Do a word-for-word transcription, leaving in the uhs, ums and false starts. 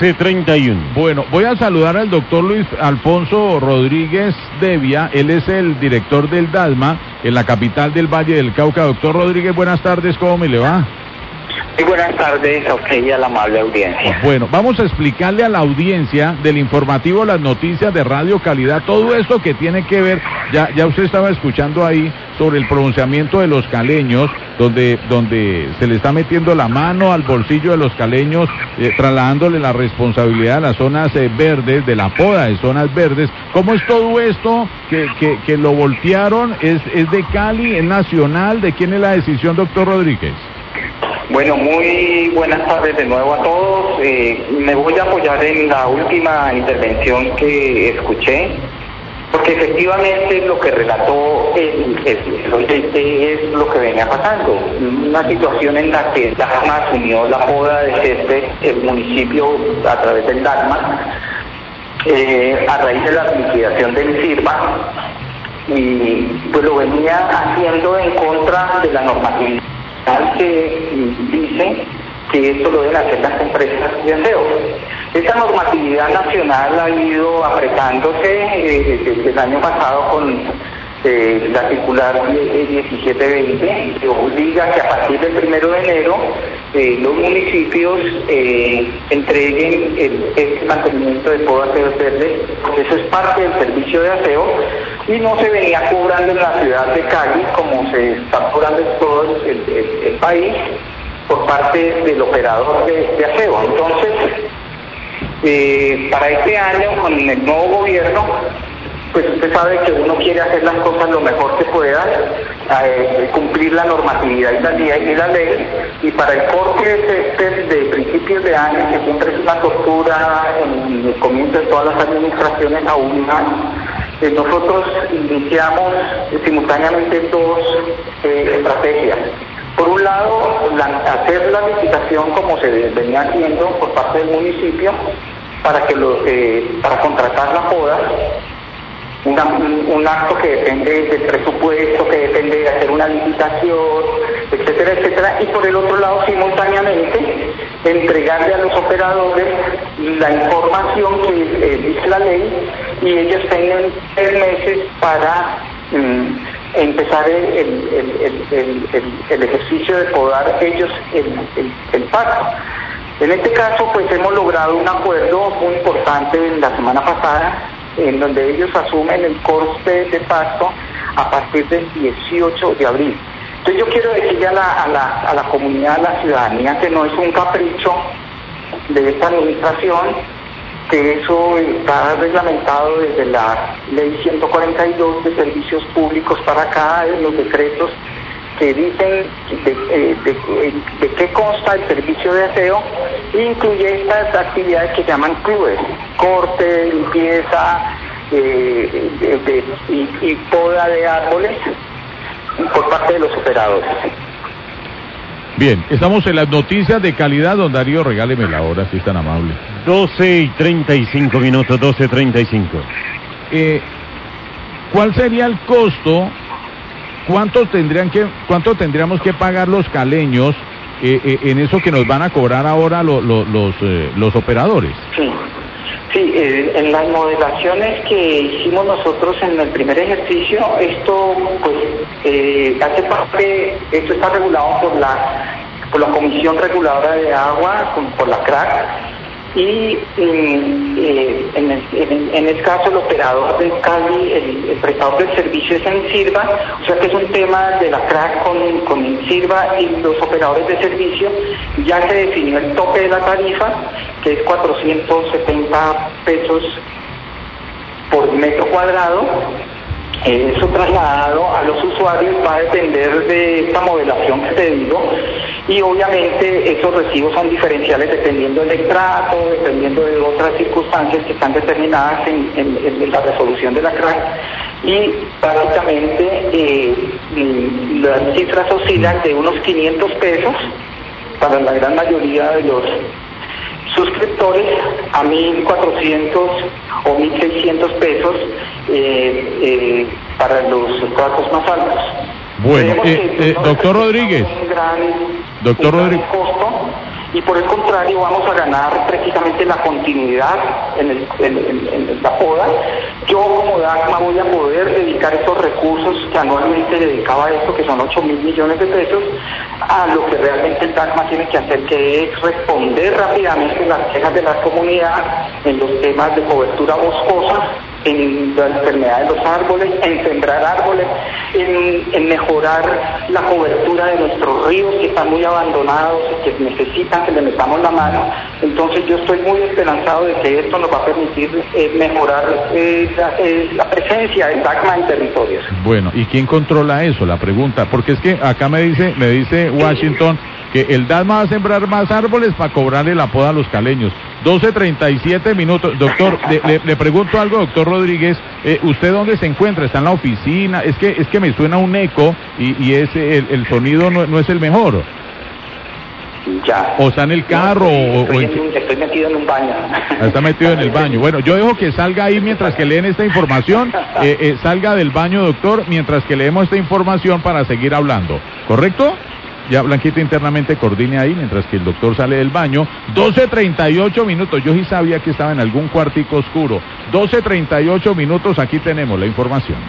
doce treinta y uno. Bueno, voy a saludar al doctor Luis Alfonso Rodríguez Devia, él es el director del DASMA en la capital del Valle del Cauca. Doctor Rodríguez, buenas tardes, ¿cómo me le va? Muy buenas tardes a usted y a la amable audiencia. Bueno, vamos a explicarle a la audiencia del informativo Las Noticias de Radio Calidad, todo esto que tiene que ver, ya ya usted estaba escuchando ahí sobre el pronunciamiento de los caleños, donde donde se le está metiendo la mano al bolsillo de los caleños, eh, trasladándole la responsabilidad a las zonas eh, verdes, de la poda de zonas verdes. ¿Cómo es todo esto que, que, que lo voltearon? ¿Es, es de Cali, es nacional? ¿De quién es la decisión, doctor Rodríguez? Bueno, muy buenas tardes de nuevo a todos. Eh, me voy a apoyar en la última intervención que escuché, porque efectivamente lo que relató el, el, el oyente es lo que venía pasando. Una situación en la que DASMA asumió la poda de césped, el municipio a través del DASMA, eh, a raíz de la liquidación del SIRVA, y pues lo venía haciendo en contra de la normatividad que dice que esto lo deben hacer las empresas de aseo. Esta normatividad nacional ha ido apretándose eh, desde el año pasado con eh, la circular diecisiete veinte, que obliga que a partir del primero de enero eh, los municipios eh, entreguen el, el mantenimiento de podas verdes, porque eso es parte del servicio de aseo y no se venía cobrando en la ciudad de Cali como se está cobrando en todo el, el, el país por parte del operador de, de aseo. Entonces, eh, para este año con el nuevo gobierno, pues usted sabe que uno quiere hacer las cosas lo mejor que pueda, eh, cumplir la normatividad y la, ley, y la ley, y para el corte de césped de principios de año, que siempre es una tortura en el comienzo de todas las administraciones, aún más, eh, nosotros iniciamos eh, simultáneamente dos eh, estrategias. Por un lado, la, hacer la licitación como se venía haciendo por parte del municipio para que lo, eh, para contratar la poda. Una, un, un acto que depende del presupuesto, que depende de hacer una licitación, etcétera, etcétera, y por el otro lado, simultáneamente, entregarle a los operadores la información que eh, dice la ley, y ellos tienen tres meses para mm, empezar el, el, el, el, el, el ejercicio de podar ellos el, el, el pasto. En este caso, pues hemos logrado un acuerdo muy importante la semana pasada, en donde ellos asumen el coste de pasto a partir del dieciocho de abril. Entonces yo quiero decirle a la, a la, a la comunidad, a la ciudadanía, que no es un capricho de esta administración, que eso está reglamentado desde la ley ciento cuarenta y dos de servicios públicos para acá, en los decretos que dicen de, de, de, de qué consta el servicio de aseo, e incluye estas actividades que llaman clubes, corte, limpieza eh, de, de, y, y poda de árboles por parte de los operadores. Bien, estamos en las noticias de calidad, don Darío, regáleme la hora, si es tan amable. doce y treinta y cinco minutos, doce treinta y cinco. Eh, ¿Cuál sería el costo? ¿Cuánto tendrían que, cuánto tendríamos que pagar los caleños eh, eh, en eso que nos van a cobrar ahora lo, lo, los eh, los operadores? Sí, sí eh, en las modelaciones que hicimos nosotros en el primer ejercicio, esto pues eh, hace parte, esto está regulado por la por la Comisión Reguladora de Agua, por la C R A C, y eh, en, el, en, en el caso el operador del Cali, el, el prestador del servicio es en Sirva, o sea que es un tema de la C R A C con, con el Sirva y los operadores de servicio. Ya se definió el tope de la tarifa, que es cuatrocientos setenta pesos por metro cuadrado. Eh, eso trasladado a los usuarios va a depender de esta modelación que te digo, y obviamente esos recibos son diferenciales dependiendo del estrato, dependiendo de otras circunstancias que están determinadas en, en, en la resolución de la C R A C, y básicamente eh, las cifras oscilan de unos quinientos pesos para la gran mayoría de los suscriptores a mil cuatrocientos o mil seiscientos pesos eh, eh, para los tratos más altos. Bueno, eh, eh, doctor Rodríguez, un gran, doctor un gran Rodríguez, costo, y por el contrario vamos a ganar precisamente la continuidad en, el, en, en, en la poda. Yo como DACMA voy a poder dedicar esos recursos que anualmente dedicaba a esto, que son ocho mil millones de pesos, a lo que realmente el DACMA tiene que hacer, que es responder rápidamente las quejas de la comunidad en los temas de cobertura boscosa, en la enfermedad de los árboles, en sembrar árboles, en, en mejorar la cobertura de nuestros ríos que están muy abandonados y que necesitan que le metamos la mano. Entonces yo estoy muy esperanzado de que esto nos va a permitir eh, mejorar eh, la, eh, la presencia del DACMA en territorios. Bueno, ¿y quién controla eso? La pregunta, porque es que acá me dice, me dice Washington que el DACMA va a sembrar más árboles para cobrarle la poda a los caleños. doce treinta y siete minutos. Doctor, le, le, le pregunto algo, doctor Rodríguez, eh, ¿usted dónde se encuentra? ¿Está en la oficina? Es que es que me suena un eco y, y ese, el, el sonido no, no es el mejor. Ya. ¿O está en el carro? No, estoy, o, o estoy, en, estoy metido en un baño. Está metido en el baño. Bueno, yo dejo que salga ahí mientras que leen esta información. Eh, eh, salga del baño, doctor, mientras que leemos esta información para seguir hablando. ¿Correcto? Ya Blanquita internamente coordine ahí mientras que el doctor sale del baño. doce treinta y ocho minutos. Yo sí sabía que estaba en algún cuartico oscuro. doce treinta y ocho minutos. Aquí tenemos la información.